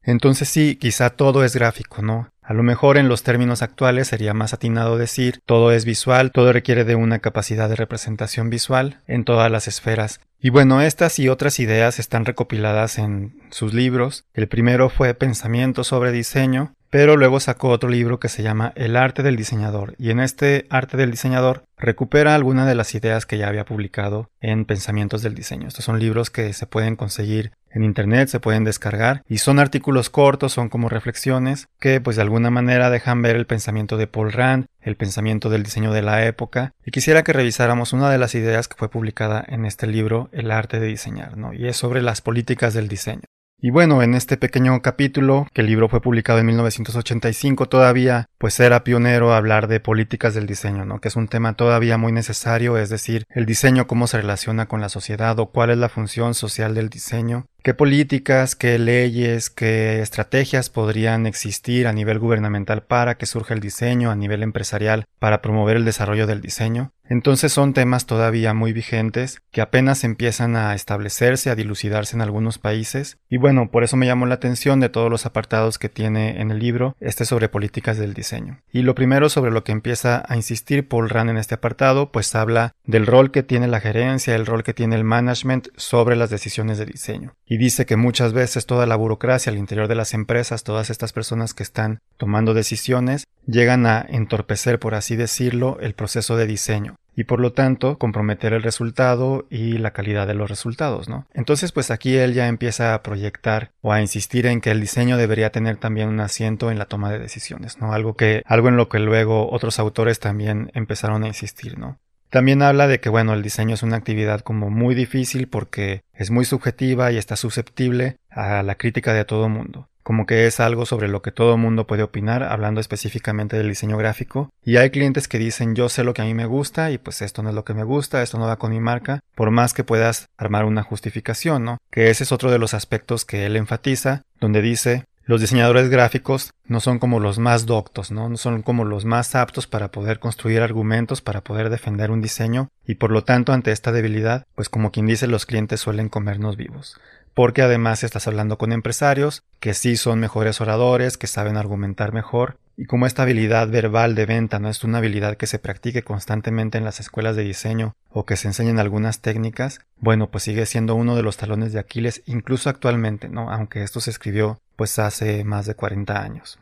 Entonces sí, quizá todo es gráfico, ¿no? A lo mejor en los términos actuales sería más atinado decir todo es visual, todo requiere de una capacidad de representación visual en todas las esferas. Y bueno, estas y otras ideas están recopiladas en sus libros. El primero fue Pensamientos sobre diseño, pero luego sacó otro libro que se llama El arte del diseñador, y en este arte del diseñador recupera algunas de las ideas que ya había publicado en Pensamientos del diseño. Estos son libros que se pueden conseguir en internet, se pueden descargar, y son artículos cortos, son como reflexiones que pues de alguna manera dejan ver el pensamiento de Paul Rand, el pensamiento del diseño de la época, y quisiera que revisáramos una de las ideas que fue publicada en este libro, El arte de diseñar, ¿no? Y es sobre las políticas del diseño. Y bueno, en este pequeño capítulo, que el libro fue publicado en mil novecientos ochenta y cinco, todavía pues era pionero hablar de políticas del diseño, ¿no? Que es un tema todavía muy necesario, es decir, el diseño, cómo se relaciona con la sociedad o cuál es la función social del diseño, qué políticas, qué leyes, qué estrategias podrían existir a nivel gubernamental para que surja el diseño, a nivel empresarial para promover el desarrollo del diseño. Entonces son temas todavía muy vigentes que apenas empiezan a establecerse, a dilucidarse en algunos países. Y bueno, por eso me llamó la atención de todos los apartados que tiene en el libro, este sobre políticas del diseño. Y lo primero sobre lo que empieza a insistir Paul Rand en este apartado, pues habla del rol que tiene la gerencia, el rol que tiene el management sobre las decisiones de diseño. Y dice que muchas veces toda la burocracia al interior de las empresas, todas estas personas que están tomando decisiones, llegan a entorpecer, por así decirlo, el proceso de diseño y por lo tanto comprometer el resultado y la calidad de los resultados, ¿no? Entonces pues aquí él ya empieza a proyectar o a insistir en que el diseño debería tener también un asiento en la toma de decisiones, ¿no? Algo que, algo en lo que luego otros autores también empezaron a insistir, ¿no? También habla de que, bueno, el diseño es una actividad como muy difícil porque es muy subjetiva y está susceptible a la crítica de todo mundo. Como que es algo sobre lo que todo mundo puede opinar, hablando específicamente del diseño gráfico. Y hay clientes que dicen, yo sé lo que a mí me gusta y pues esto no es lo que me gusta, esto no va con mi marca, por más que puedas armar una justificación, ¿no? Que ese es otro de los aspectos que él enfatiza, donde dice, los diseñadores gráficos no son como los más doctos, ¿no? No son como los más aptos para poder construir argumentos, para poder defender un diseño, y por lo tanto ante esta debilidad, pues como quien dice, los clientes suelen comernos vivos. Porque además estás hablando con empresarios que sí son mejores oradores, que saben argumentar mejor, y como esta habilidad verbal de venta no es una habilidad que se practique constantemente en las escuelas de diseño o que se enseñen algunas técnicas, bueno, pues sigue siendo uno de los talones de Aquiles incluso actualmente, ¿no? Aunque esto se escribió pues hace más de cuarenta años.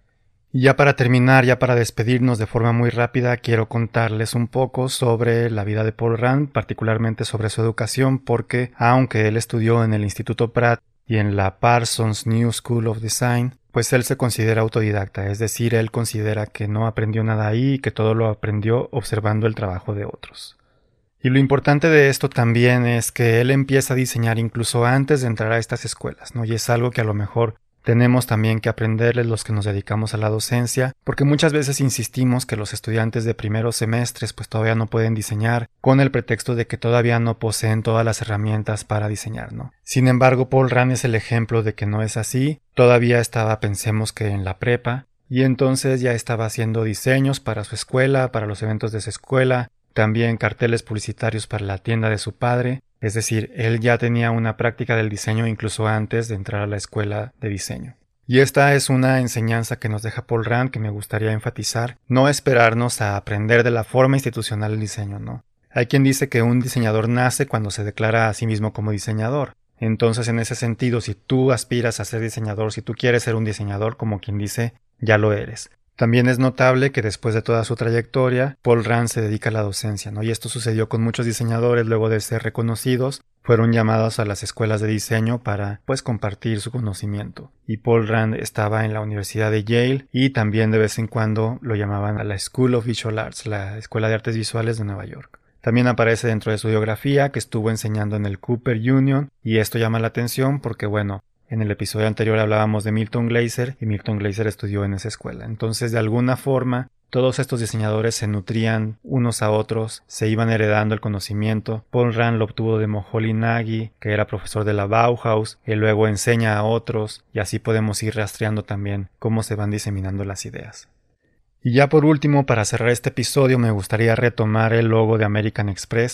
Y ya para terminar, ya para despedirnos de forma muy rápida, quiero contarles un poco sobre la vida de Paul Rand, particularmente sobre su educación, porque aunque él estudió en el Instituto Pratt y en la Parsons New School of Design, pues él se considera autodidacta, es decir, él considera que no aprendió nada ahí y que todo lo aprendió observando el trabajo de otros. Y lo importante de esto también es que él empieza a diseñar incluso antes de entrar a estas escuelas, ¿no? Y es algo que a lo mejor tenemos también que aprenderles los que nos dedicamos a la docencia, porque muchas veces insistimos que los estudiantes de primeros semestres pues todavía no pueden diseñar con el pretexto de que todavía no poseen todas las herramientas para diseñar, ¿no? Sin embargo, Paul Rand es el ejemplo de que no es así. Todavía estaba, pensemos que en la prepa, y entonces ya estaba haciendo diseños para su escuela, para los eventos de su escuela, también carteles publicitarios para la tienda de su padre. Es decir, él ya tenía una práctica del diseño incluso antes de entrar a la escuela de diseño. Y esta es una enseñanza que nos deja Paul Rand que me gustaría enfatizar. No esperarnos a aprender de la forma institucional del diseño, no. Hay quien dice que un diseñador nace cuando se declara a sí mismo como diseñador. Entonces, en ese sentido, si tú aspiras a ser diseñador, si tú quieres ser un diseñador, como quien dice, ya lo eres. También es notable que después de toda su trayectoria, Paul Rand se dedica a la docencia, ¿no? Y esto sucedió con muchos diseñadores luego de ser reconocidos, fueron llamados a las escuelas de diseño para, pues, compartir su conocimiento. Y Paul Rand estaba en la Universidad de Yale y también de vez en cuando lo llamaban a la School of Visual Arts, la Escuela de Artes Visuales de Nueva York. También aparece dentro de su biografía que estuvo enseñando en el Cooper Union y esto llama la atención porque, bueno, en el episodio anterior hablábamos de Milton Glaser y Milton Glaser estudió en esa escuela. Entonces, de alguna forma, todos estos diseñadores se nutrían unos a otros, se iban heredando el conocimiento. Paul Rand lo obtuvo de Moholy Nagy, que era profesor de la Bauhaus, y luego enseña a otros, y así podemos ir rastreando también cómo se van diseminando las ideas. Y ya por último, para cerrar este episodio, me gustaría retomar el logo de American Express,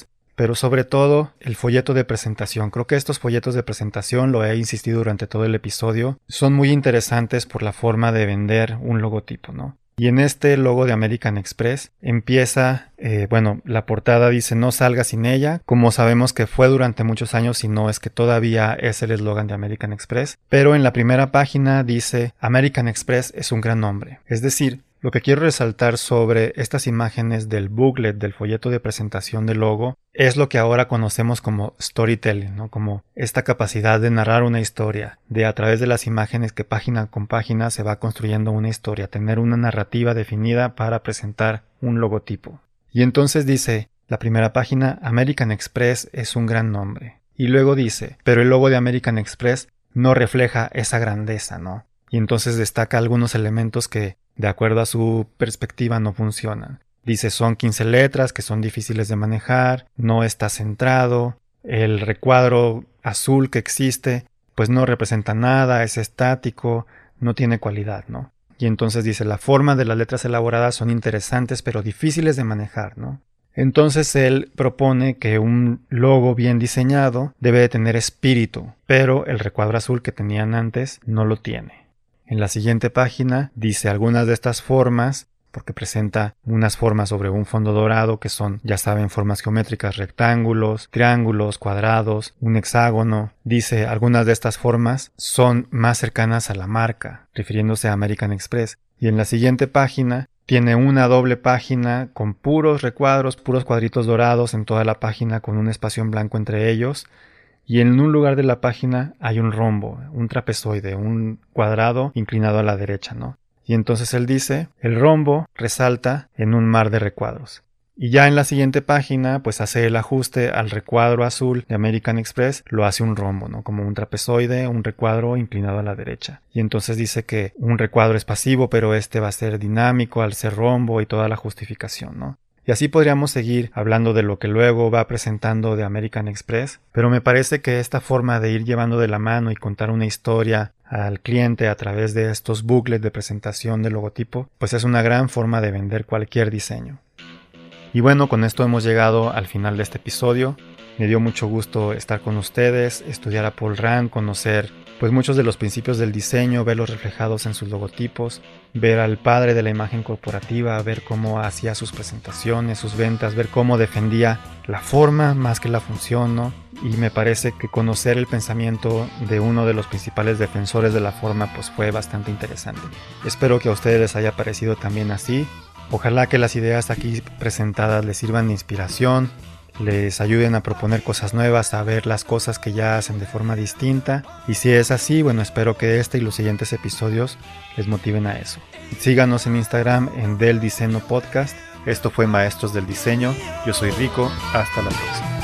pero sobre todo el folleto de presentación. Creo que estos folletos de presentación, lo he insistido durante todo el episodio, son muy interesantes por la forma de vender un logotipo, ¿no? Y en este logo de American Express empieza, eh, bueno, la portada dice no salga sin ella, como sabemos que fue durante muchos años y no es que todavía es el eslogan de American Express, pero en la primera página dice American Express es un gran nombre. Es decir, lo que quiero resaltar sobre estas imágenes del booklet, del folleto de presentación del logo, es lo que ahora conocemos como storytelling, ¿no? Como esta capacidad de narrar una historia, de a través de las imágenes que página con página se va construyendo una historia, tener una narrativa definida para presentar un logotipo. Y entonces dice, la primera página, American Express es un gran nombre. Y luego dice, pero el logo de American Express no refleja esa grandeza, ¿no? Y entonces destaca algunos elementos que, de acuerdo a su perspectiva, no funcionan. Dice, son quince letras que son difíciles de manejar, no está centrado, el recuadro azul que existe, pues no representa nada, es estático, no tiene cualidad, ¿no? Y entonces dice, la forma de las letras elaboradas son interesantes pero difíciles de manejar, ¿no? Entonces él propone que un logo bien diseñado debe de tener espíritu, pero el recuadro azul que tenían antes no lo tiene. En la siguiente página dice algunas de estas formas, porque presenta unas formas sobre un fondo dorado que son, ya saben, formas geométricas, rectángulos, triángulos, cuadrados, un hexágono. Dice algunas de estas formas son más cercanas a la marca, refiriéndose a American Express. Y en la siguiente página tiene una doble página con puros recuadros, puros cuadritos dorados en toda la página con un espacio en blanco entre ellos. Y en un lugar de la página hay un rombo, un trapezoide, un cuadrado inclinado a la derecha, ¿no? Y entonces él dice, el rombo resalta en un mar de recuadros. Y ya en la siguiente página, pues hace el ajuste al recuadro azul de American Express, lo hace un rombo, ¿no? Como un trapezoide, un recuadro inclinado a la derecha. Y entonces dice que un recuadro es pasivo, pero este va a ser dinámico al ser rombo y toda la justificación, ¿no? Y así podríamos seguir hablando de lo que luego va presentando de American Express, pero me parece que esta forma de ir llevando de la mano y contar una historia al cliente a través de estos booklets de presentación del logotipo, pues es una gran forma de vender cualquier diseño. Y bueno, con esto hemos llegado al final de este episodio. Me dio mucho gusto estar con ustedes, estudiar a Paul Rand, conocer pues muchos de los principios del diseño, verlos reflejados en sus logotipos, ver al padre de la imagen corporativa, ver cómo hacía sus presentaciones, sus ventas, ver cómo defendía la forma más que la función, ¿no? Y me parece que conocer el pensamiento de uno de los principales defensores de la forma pues fue bastante interesante. Espero que a ustedes les haya parecido también así. Ojalá que las ideas aquí presentadas les sirvan de inspiración, les ayuden a proponer cosas nuevas, a ver las cosas que ya hacen de forma distinta. Y si es así, bueno, espero que este y los siguientes episodios les motiven a eso. Síganos en Instagram en Del Diseño Podcast. Esto fue Maestros del Diseño. Yo soy Rico. Hasta la próxima.